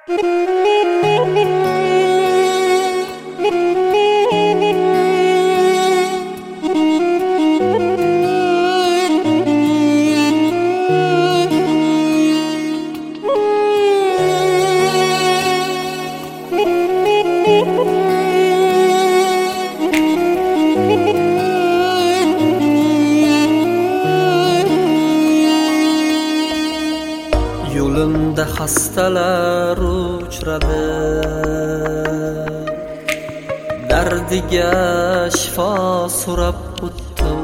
Yo'limda xastalar uchradi, dardiga shifo so'rab o'tdim.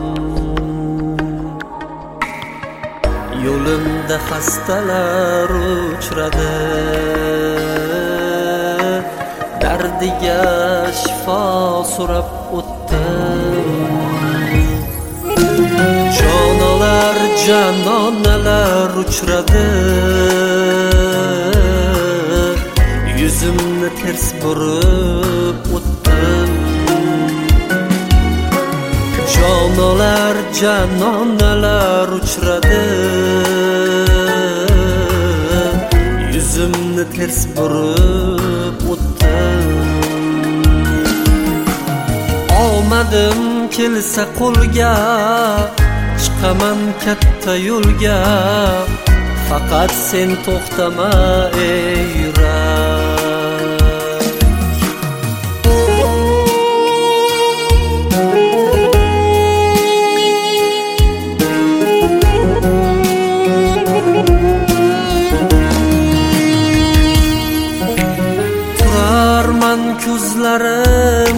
Yo'limda xastalar uchradi, dardiga shifo so'rab o'tdim. Jonolar janonalar uchradi, yuzimni ters burib o'tdim. Jonolar janonalar uchradi, yuzimni ters burib o'tdim. Omadim kelsa qo'lga, chiqaman katta yo'lga, faqat sen to'xtama ey yurak. Turarman ko'zlarim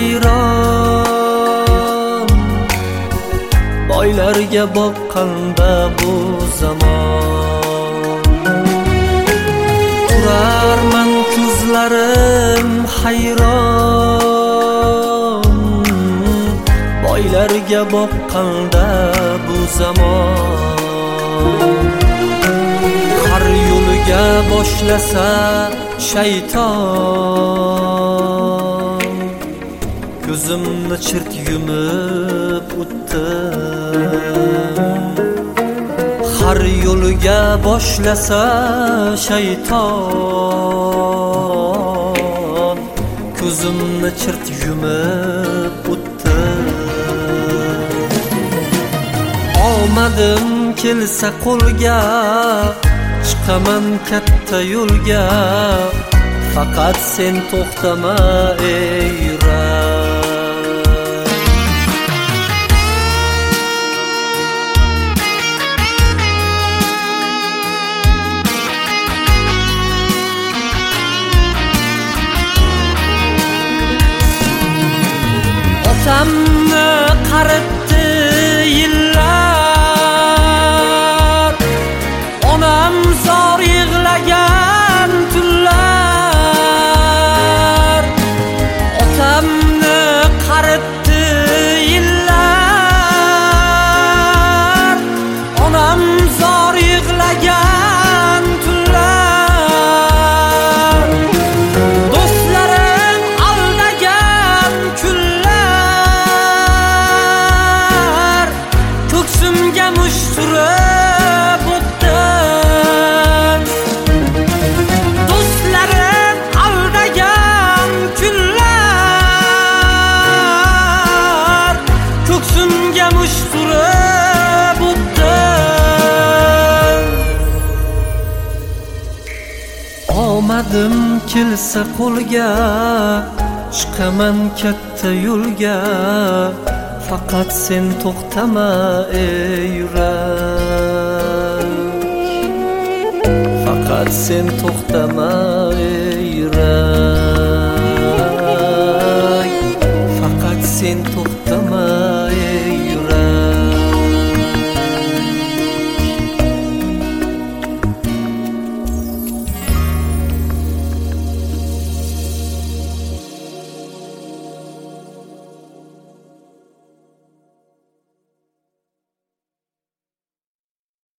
hayron, boylarga boqqanda bu zamon. Turarman ko'zlarim hayron, boylarga boqqanda bu zamon. Har yo'liga boshlasa shayton, ko'zimni chirt yumib o'tdim. Har yo'liga boshlasa shayton, ko'zimni chirt yumib o'tdim. Omadim kelsa qo'lga, chiqaman katta yo'lga, faqat sen to'xtama ey yurak. Otamni qaritdi yillar, onam zor yig'lagan tunlar. Otamni qaritdi yillar, onam zor yig'lagan tunlar. Do'stlarim aldagan kunlar, ko'ksimga mushturib o'tdim. Do'stlarim aldagan kunlar, ko'ksimga mushturib o'tdim. Omadim kelsa qo'lga, chiqaman katta yo'lga, faqat sen to'xtama ey yurak. Faqat sen to'xtama ey